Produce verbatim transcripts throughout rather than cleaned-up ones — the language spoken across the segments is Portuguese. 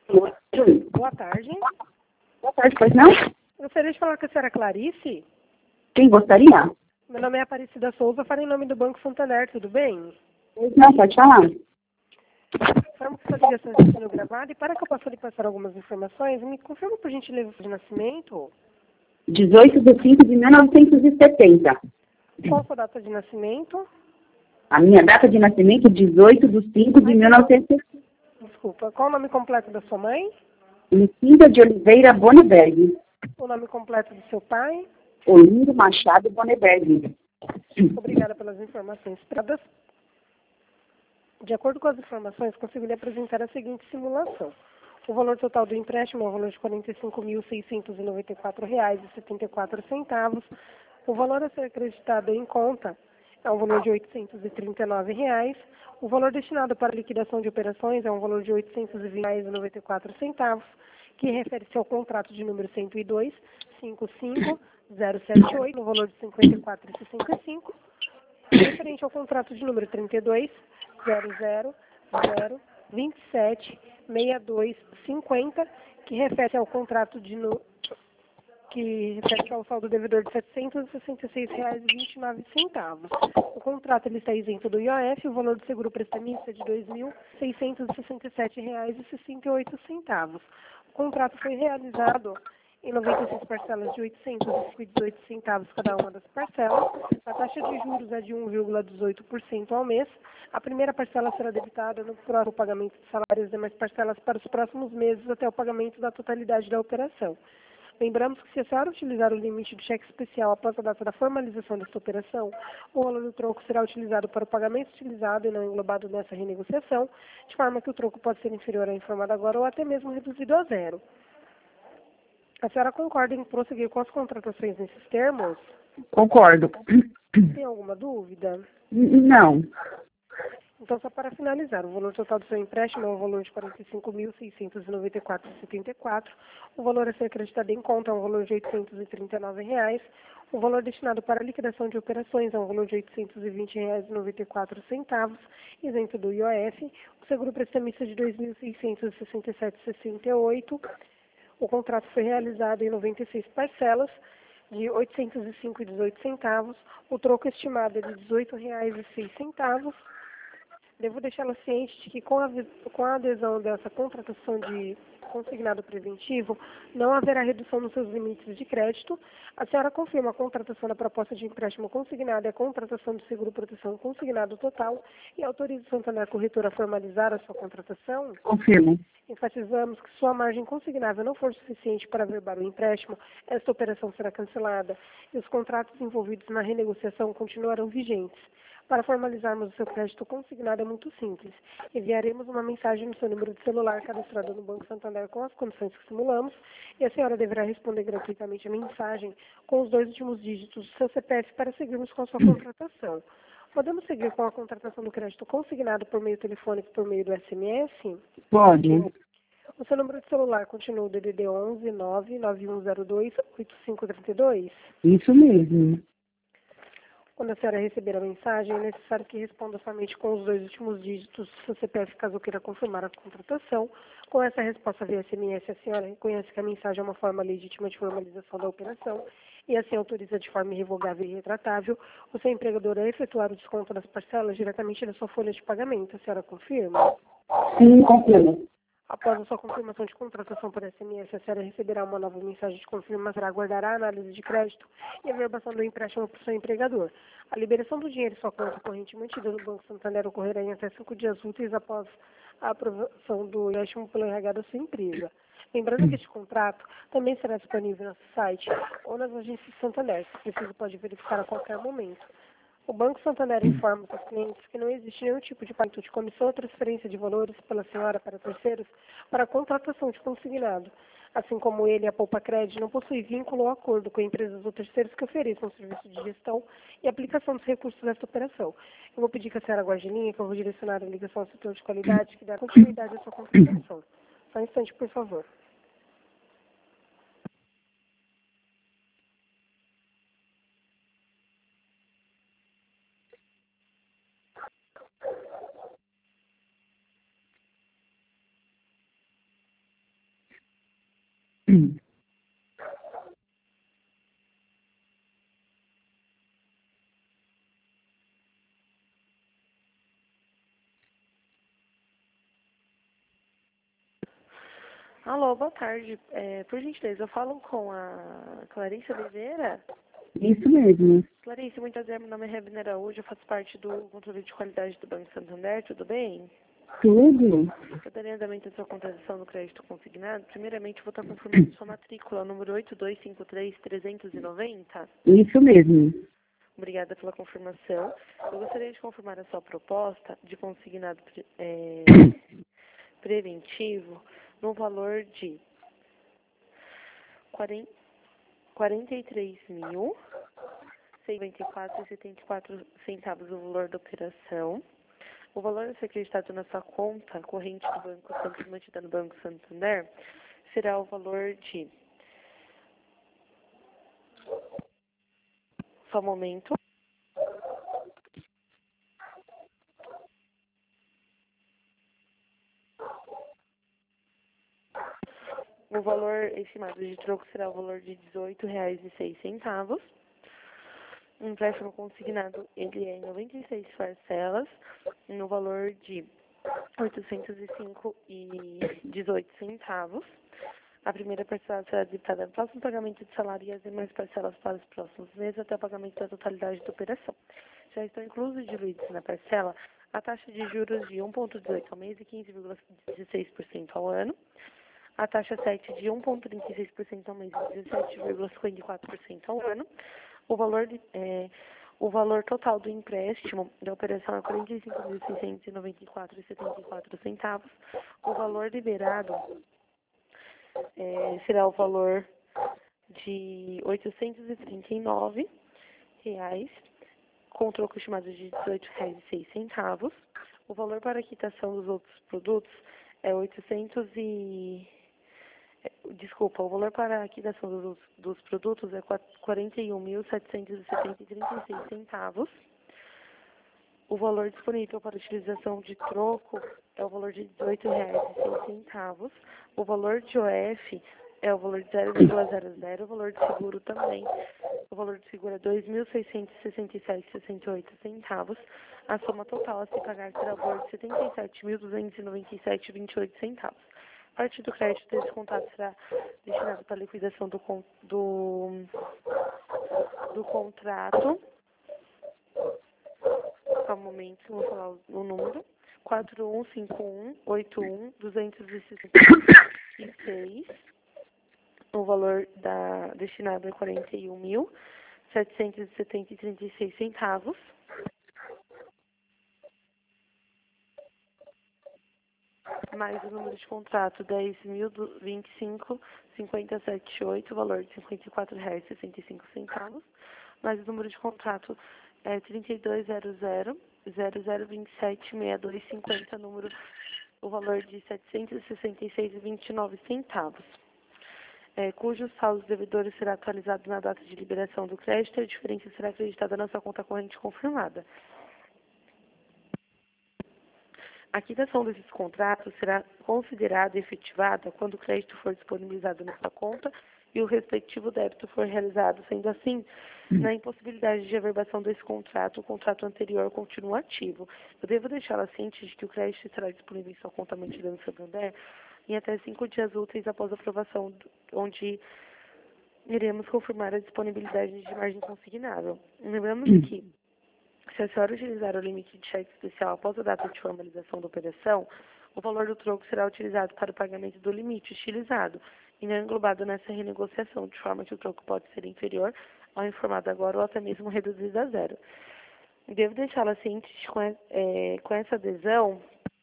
Boa tarde. Boa tarde, pois não? Gostaria de falar com a senhora Clarice. Quem gostaria? Meu nome é Aparecida Souza, falo em nome do Banco Santander, tudo bem? Pois não, pode falar. Falamos que essa ligação está sendo gravada e para que eu possa lhe passar algumas informações, me confirma por gentileza de nascimento. dezoito de cinco de mil novecentos e setenta. Qual a sua data de nascimento? A minha data de nascimento, dezoito de cinco de mil novecentos e setenta. Desculpa, qual o nome completo da sua mãe? Lucinda de Oliveira Boneberg. O nome completo do seu pai? Olindo Machado Boneberg. Obrigada pelas informações dadas. De acordo com as informações, consigo lhe apresentar a seguinte simulação. O valor total do empréstimo é o valor de quarenta e cinco mil, seiscentos e noventa e quatro reais e setenta e quatro centavos. O valor a ser acreditado em conta é um valor de oitocentos e trinta e nove reais. O valor destinado para liquidação de operações é um valor de oitocentos e vinte reais e noventa e quatro centavos, que refere-se ao contrato de número cento e dois, cinquenta e cinco, zero sete oito, no valor de cinquenta e quatro reais e sessenta e cinco centavos, referente ao contrato de número trinta e dois, zero zero zero, vinte e sete, sessenta e dois, cinquenta, que refere ao contrato de nu... que refere ao saldo devedor de setecentos e sessenta e seis reais e vinte e nove centavos. O contrato ele está isento do I O F, o valor do seguro prestamista é de dois mil, seiscentos e sessenta e sete reais e sessenta e oito centavos. O contrato foi realizado em noventa e seis parcelas de oitocentos e dezoito centavos cada uma das parcelas. A taxa de juros é de um vírgula dezoito por cento ao mês. A primeira parcela será debitada no próximo pagamento de salários e demais parcelas para os próximos meses até o pagamento da totalidade da operação. Lembramos que se a senhora utilizar o limite do cheque especial após a data da formalização desta operação, o valor do troco será utilizado para o pagamento utilizado e não englobado nessa renegociação, de forma que o troco pode ser inferior ao informado agora ou até mesmo reduzido a zero. A senhora concorda em prosseguir com as contratações nesses termos? Concordo. Tem alguma dúvida? Não. Então, só para finalizar, o valor total do seu empréstimo é o valor de quarenta e cinco mil, seiscentos e noventa e quatro reais e setenta e quatro centavos. O valor a ser acreditado em conta é um valor de oitocentos e trinta e nove reais. O valor destinado para a liquidação de operações é um valor de oitocentos e vinte reais e noventa e quatro centavos, isento do I O F. O seguro prestamista é de dois mil seiscentos e sessenta e sete reais e sessenta e oito centavos. O contrato foi realizado em noventa e seis parcelas de oitocentos e cinco reais e dezoito centavos. O troco estimado é de dezoito reais e seis centavos. Devo deixá-la ciente de que com a, com a adesão dessa contratação de consignado preventivo, não haverá redução nos seus limites de crédito. A senhora confirma a contratação da proposta de empréstimo consignado e a contratação do seguro-proteção consignado total e autoriza o Santander Corretora a formalizar a sua contratação? Confirmo. Enfatizamos que se sua margem consignável não for suficiente para averbar o empréstimo, esta operação será cancelada e os contratos envolvidos na renegociação continuarão vigentes. Para formalizarmos o seu crédito consignado é muito simples. Enviaremos uma mensagem no seu número de celular cadastrado no Banco Santander com as condições que simulamos e a senhora deverá responder gratuitamente a mensagem com os dois últimos dígitos do seu C P F para seguirmos com a sua contratação. Podemos seguir com a contratação do crédito consignado por meio telefônico por meio do S M S? Pode. O seu número de celular continua o D D D onze, nove nove um zero dois, oito cinco três dois? Isso mesmo. Quando a senhora receber a mensagem, é necessário que responda somente com os dois últimos dígitos do seu C P F, caso queira confirmar a contratação. Com essa resposta via S M S, a senhora reconhece que a mensagem é uma forma legítima de formalização da operação e assim autoriza de forma irrevogável e retratável o seu empregador a efetuar o desconto das parcelas diretamente da sua folha de pagamento. A senhora confirma? Sim, confirmo. Após a sua confirmação de contratação por S M S, a senhora receberá uma nova mensagem de confirmação, aguardará a análise de crédito e a verbação do empréstimo para o seu empregador. A liberação do dinheiro em sua conta corrente mantida no Banco Santander ocorrerá em até cinco dias úteis após a aprovação do empréstimo pelo R H da sua empresa. Lembrando que este contrato também será disponível no nosso site ou nas agências Santander, se preciso pode verificar a qualquer momento. O Banco Santander informa os seus clientes que não existe nenhum tipo de pagamento de comissão ou transferência de valores pela senhora para terceiros para a contratação de consignado. Assim como ele, a Poupa Cred não possui vínculo ou acordo com empresas ou terceiros que ofereçam serviço de gestão e aplicação dos recursos desta operação. Eu vou pedir que a senhora aguarde em linha, que eu vou direcionar a ligação ao setor de qualidade que dá continuidade à sua contratação. Só um instante, por favor. Alô, boa tarde. É, por gentileza, eu falo com a Clarice Oliveira. Isso mesmo. Clarice, muito prazer, meu nome é Rebina Araújo, eu faço parte do controle de qualidade do Banco Santander, tudo bem? Tudo. Eu darei andamento à sua contratação no crédito consignado. Primeiramente, eu vou estar confirmando sua matrícula, número oito dois cinco três trezentos e noventa. Isso mesmo. Obrigada pela confirmação. Eu gostaria de confirmar a sua proposta de consignado pre- é, preventivo no valor de quarenta e três mil, noventa e quatro reais e setenta e quatro centavos o valor da operação. O valor a ser acreditado na sua conta corrente do Banco Santander, mantida no Banco Santander, será o valor de... Só um momento. O valor estimado de troco será o valor de dezoito reais e seis centavos. O empréstimo consignado, ele é em noventa e seis parcelas, no valor de oitocentos e cinco reais e dezoito centavos. A primeira parcela será debitada no próximo pagamento de salário e as demais parcelas para os próximos meses até o pagamento da totalidade da operação. Já estão inclusos e diluídos na parcela a taxa de juros de um vírgula dezoito ao mês e quinze vírgula dezesseis por cento ao ano, a taxa sete de um vírgula trinta e seis por cento ao mês e dezessete vírgula cinquenta e quatro por cento ao ano. O valor, de, é, o valor total do empréstimo da operação é quarenta e cinco mil seiscentos e noventa e quatro reais e setenta e quatro centavos. O valor liberado é, será o valor de oitocentos e trinta e nove reais, com troco estimado de dezoito reais e seis centavos. O valor para a quitação dos outros produtos é oitocentos e... Desculpa, o valor para a quitação dos, dos produtos é quarenta e um mil setecentos e setenta e trinta e seis centavos. O valor disponível para utilização de troco é o valor de dezoito reais e seis centavos. O valor de O F é o valor de zero vírgula zero zero. O valor de seguro também. O valor de seguro é dois mil seiscentos e sessenta e sete reais e sessenta e oito centavos. A soma total a se pagar será o valor de setenta e sete mil duzentos e noventa e sete reais e vinte e oito centavos. Parte do crédito desse contrato será destinado para a liquidação do, do, do contrato. Só um momento, vou falar o, o número. quatro um cinco um oito um dois sessenta e seis. O valor da, destinado é quarenta e um mil setecentos e setenta e trinta e seis centavos. Mais o número de contrato dez mil vinte e cinco cinquenta e sete oito, valor de cinquenta e quatro reais e sessenta e cinco centavos. Mais o número de contrato é trinta e dois zero zero zero zero vinte e sete sessenta e dois cinquenta, número, o valor de setecentos e sessenta e seis reais e vinte e nove centavos. É, cujo saldo dos devedores será atualizado na data de liberação do crédito e a diferença será acreditada na sua conta corrente confirmada. A quitação desses contratos será considerada e efetivada quando o crédito for disponibilizado na sua conta e o respectivo débito for realizado. Sendo assim, na impossibilidade de averbação desse contrato, o contrato anterior continua ativo. Eu devo deixá-la ciente de que o crédito estará disponível em sua conta mantida no Santander em até cinco dias úteis após a aprovação, onde iremos confirmar a disponibilidade de margem consignável. Lembramos que, se a senhora utilizar o limite de cheque especial após a data de formalização da operação, o valor do troco será utilizado para o pagamento do limite utilizado e não englobado nessa renegociação, de forma que o troco pode ser inferior ao informado agora ou até mesmo reduzido a zero. Devo deixá-la ciente de que com, é, com essa adesão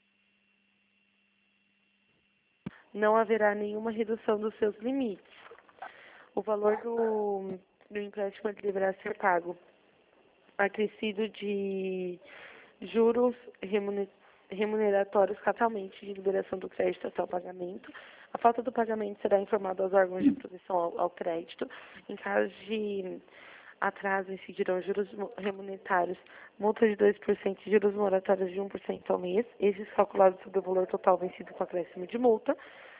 não haverá nenhuma redução dos seus limites. O valor do, do empréstimo deverá ser pago acrescido de juros remuneratórios catalmente de liberação do crédito até o pagamento. A falta do pagamento será informada aos órgãos de proteção ao, ao crédito. Em caso de atraso, incidirão juros remuneratórios, multa de dois por cento e juros moratórios de um por cento ao mês, esses calculados sobre o valor total vencido com acréscimo de multa.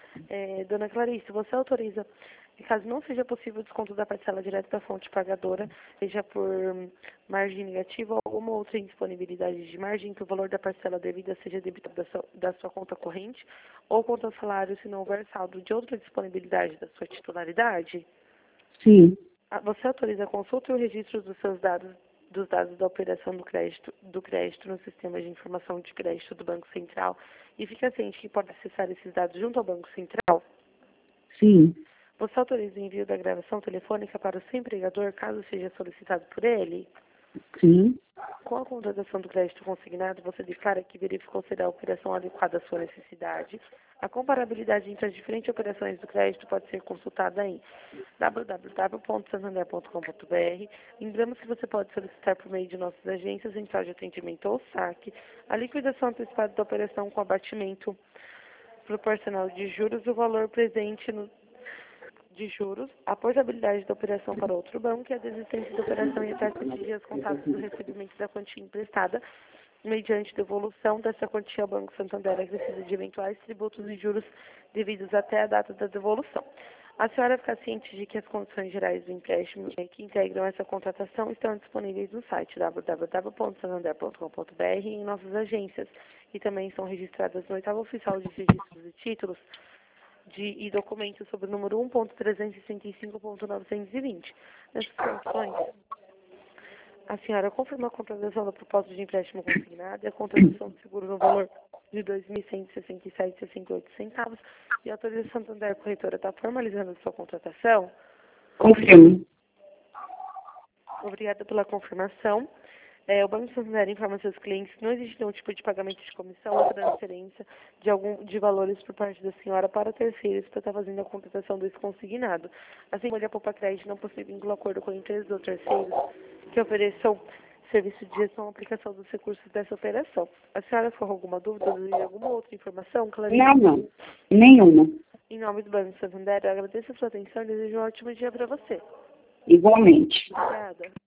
É, dona Clarice, você autoriza, caso não seja possível o desconto da parcela direta da fonte pagadora, seja por margem negativa ou alguma outra indisponibilidade de margem, que o valor da parcela devida seja debitado da sua, da sua conta corrente ou conta salário, se não houver saldo de outra disponibilidade da sua titularidade? Sim. Você autoriza a consulta e o registro dos seus dados, dos dados da operação do crédito, do crédito no sistema de informação de crédito do Banco Central e fica ciente que pode acessar esses dados junto ao Banco Central? Sim. Você autoriza o envio da gravação telefônica para o seu empregador, caso seja solicitado por ele? Sim. Com a contratação do crédito consignado, você declara que verificou se a operação adequada à sua necessidade. A comparabilidade entre as diferentes operações do crédito pode ser consultada em w w w ponto santander ponto com ponto b r. Lembramos que você pode solicitar por meio de nossas agências, central de atendimento ou saque, a liquidação antecipada da operação com abatimento proporcional de juros do valor presente no de juros, a portabilidade da operação para outro banco e a desistência da operação em até sete dias contados do recebimento da quantia emprestada, mediante devolução dessa quantia ao Banco Santander acrescida de eventuais tributos e juros devidos até a data da devolução. A senhora fica ciente de que as condições gerais do empréstimo que integram essa contratação estão disponíveis no site w w w ponto santander ponto com ponto b r e em nossas agências, e também são registradas no oitavo oficial de registros e títulos, De, e documentos sobre o número um ponto trezentos e sessenta e cinco ponto novecentos e vinte. Nessas condições, a senhora confirma a contratação da proposta de empréstimo consignado e a contratação do seguro no valor de dois mil cento e sessenta e sete vírgula sessenta e oito centavos e a autorização Santander Corretora está formalizando a sua contratação? Confirmo. Obrigada pela confirmação. É, o Banco Santander informa seus clientes que não existe nenhum tipo de pagamento de comissão ou transferência de, algum, de valores por parte da senhora para terceiros para estar fazendo a contratação desse consignado. Assim como a Poupa Crédito não possui vínculo acordo com empresas ou terceiros que ofereçam serviço de gestão ou aplicação dos recursos dessa operação. A senhora ficou com alguma dúvida ou alguma outra informação, Clarice? Não, não. Nenhuma. Em nome do Banco Santander, eu agradeço a sua atenção e desejo um ótimo dia para você. Igualmente. Obrigada.